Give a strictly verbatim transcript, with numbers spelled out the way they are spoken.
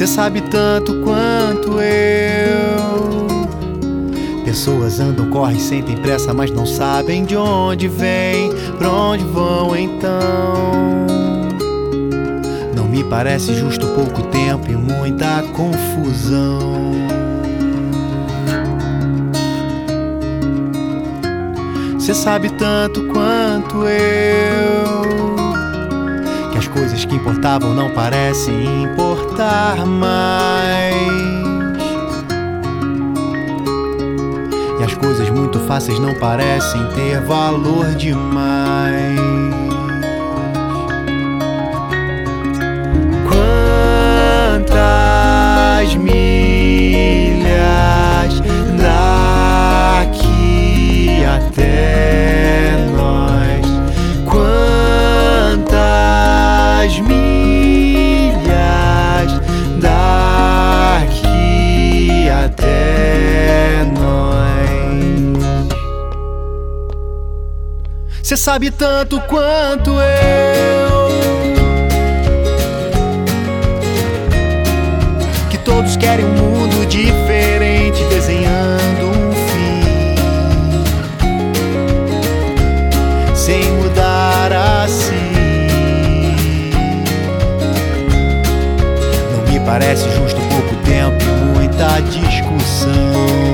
Cê sabe tanto quanto eu. Pessoas andam, correm, sentem pressa, mas não sabem de onde vêm, pra onde vão então. Não me parece justo pouco tempo e muita confusão. Cê sabe tanto quanto eu que as coisas que importavam não parecem importar mais, e as coisas muito fáceis não parecem ter valor demais. Quantas milhas daqui até nós? Quantas milhas daqui até nós? Cê sabe tanto quanto eu que todos querem um mundo diferente, desenhando um fim, sem mudar a si. Não me parece justo pouco tempo e muita discussão.